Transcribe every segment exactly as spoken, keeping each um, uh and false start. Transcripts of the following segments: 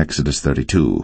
Exodus thirty-two.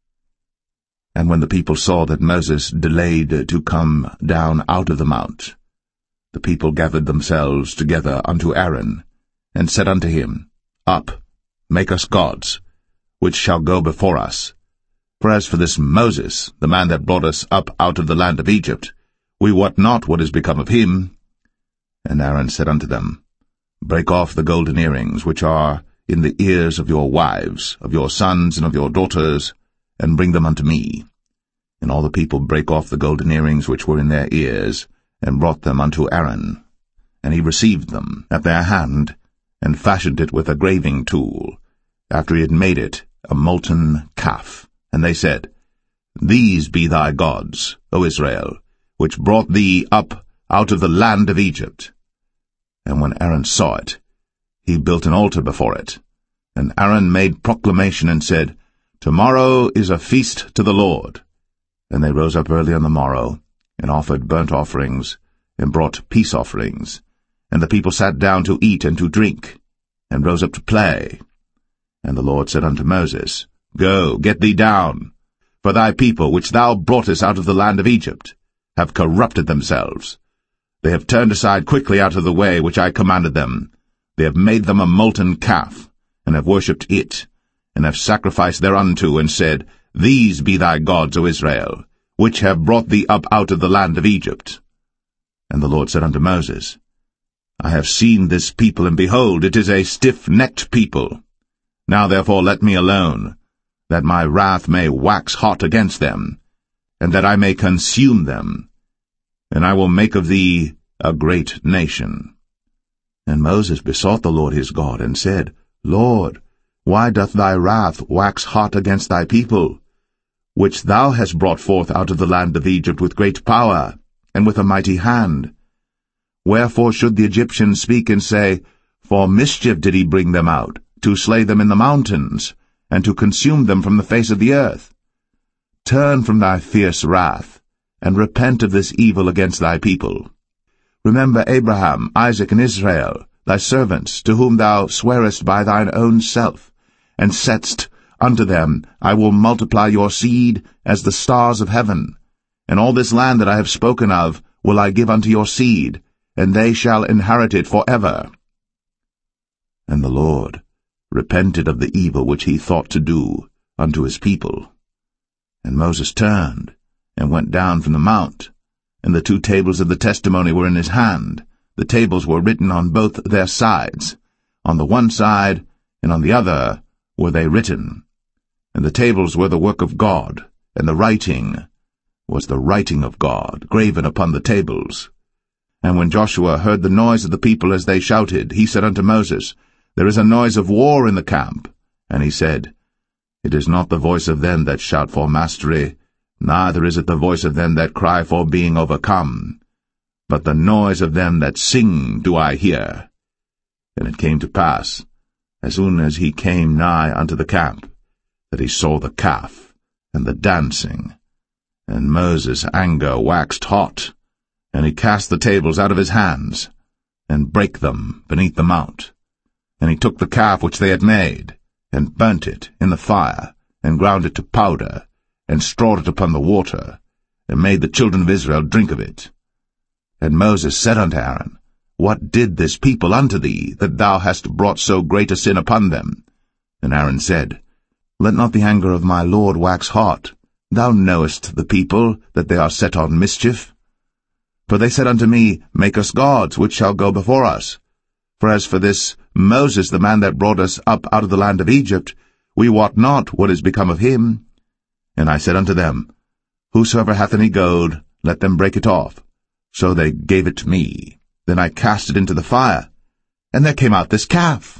And when the people saw that Moses delayed to come down out of the mount, the people gathered themselves together unto Aaron, and said unto him, Up, make us gods, which shall go before us. For as for this Moses, the man that brought us up out of the land of Egypt, we wot not what is become of him. And Aaron said unto them, Break off the golden earrings which are in the ears of your wives, of your sons, and of your daughters, and bring them unto me. And all the people brake off the golden earrings which were in their ears, and brought them unto Aaron. And he received them at their hand, and fashioned it with a graving tool, after he had made it a molten calf. And they said, These be thy gods, O Israel, which brought thee up out of the land of Egypt. And when Aaron saw it, he built an altar before it. And Aaron made proclamation and said, Tomorrow is a feast to the Lord. And they rose up early on the morrow, and offered burnt offerings, and brought peace offerings. And the people sat down to eat and to drink, and rose up to play. And the Lord said unto Moses, Go, get thee down, for thy people, which thou broughtest out of the land of Egypt, have corrupted themselves. They have turned aside quickly out of the way which I commanded them. They have made them a molten calf, and have worshipped it, and have sacrificed thereunto, and said, These be thy gods, O Israel, which have brought thee up out of the land of Egypt. And the Lord said unto Moses, I have seen this people, and behold, it is a stiff-necked people. Now therefore let me alone, that my wrath may wax hot against them, and that I may consume them, and I will make of thee a great nation. And Moses besought the Lord his God, and said, Lord, why doth thy wrath wax hot against thy people, which thou hast brought forth out of the land of Egypt with great power, and with a mighty hand? Wherefore should the Egyptians speak and say, For mischief did he bring them out, to slay them in the mountains, and to consume them from the face of the earth? Turn from thy fierce wrath, and repent of this evil against thy people. Remember Abraham, Isaac, and Israel, thy servants, to whom thou swarest by thine own self, and saidst unto them, I will multiply your seed as the stars of heaven, and all this land that I have spoken of will I give unto your seed, and they shall inherit it for ever. And the Lord repented of the evil which he thought to do unto his people. And Moses turned, and went down from the mount, and the two tables of the testimony were in his hand. The tables were written on both their sides. On the one side and on the other were they written. And the tables were the work of God, and the writing was the writing of God, graven upon the tables. And when Joshua heard the noise of the people as they shouted, he said unto Moses, There is a noise of war in the camp. And he said, It is not the voice of them that shout for mastery, neither is it the voice of them that cry for being overcome, but the noise of them that sing do I hear. And it came to pass, as soon as he came nigh unto the camp, that he saw the calf and the dancing. And Moses' anger waxed hot, and he cast the tables out of his hands, and brake them beneath the mount. And he took the calf which they had made, and burnt it in the fire, and ground it to powder, and strawed it upon the water, and made the children of Israel drink of it. And Moses said unto Aaron, What did this people unto thee, that thou hast brought so great a sin upon them? And Aaron said, Let not the anger of my Lord wax hot. Thou knowest the people, that they are set on mischief. For they said unto me, Make us gods, which shall go before us. For as for this Moses, the man that brought us up out of the land of Egypt, we wot not what is become of him. And I said unto them, Whosoever hath any gold, let them break it off. So they gave it to me. Then I cast it into the fire, and there came out this calf.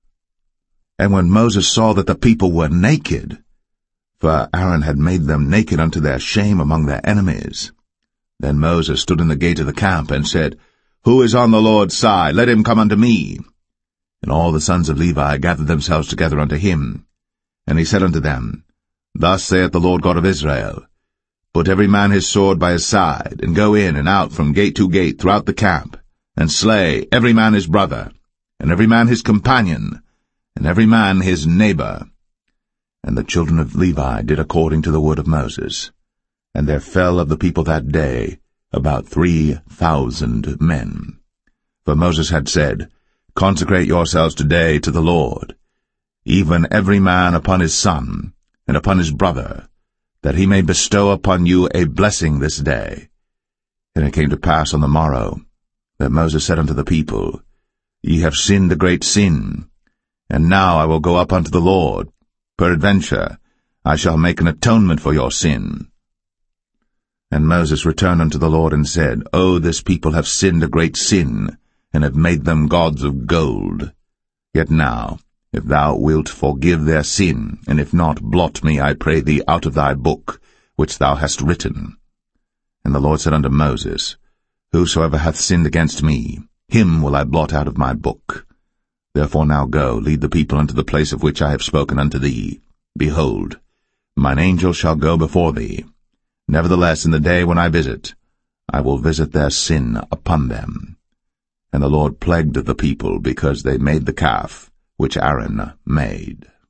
And when Moses saw that the people were naked, for Aaron had made them naked unto their shame among their enemies, then Moses stood in the gate of the camp, and said, Who is on the Lord's side? Let him come unto me. And all the sons of Levi gathered themselves together unto him. And he said unto them, Thus saith the Lord God of Israel, Put every man his sword by his side, and go in and out from gate to gate throughout the camp, and slay every man his brother, and every man his companion, and every man his neighbor. And the children of Levi did according to the word of Moses. And there fell of the people that day about three thousand men. For Moses had said, Consecrate yourselves today to the Lord, even every man upon his son, and upon his brother, that he may bestow upon you a blessing this day. And it came to pass on the morrow, that Moses said unto the people, Ye have sinned a great sin, and now I will go up unto the Lord. Peradventure, I shall make an atonement for your sin. And Moses returned unto the Lord, and said, O this people have sinned a great sin, and have made them gods of gold. Yet now, if thou wilt forgive their sin, and if not, blot me, I pray thee, out of thy book, which thou hast written. And the Lord said unto Moses, Whosoever hath sinned against me, him will I blot out of my book. Therefore now go, lead the people unto the place of which I have spoken unto thee. Behold, mine angel shall go before thee. Nevertheless, in the day when I visit, I will visit their sin upon them. And the Lord plagued the people, because they made the calf which Aaron made.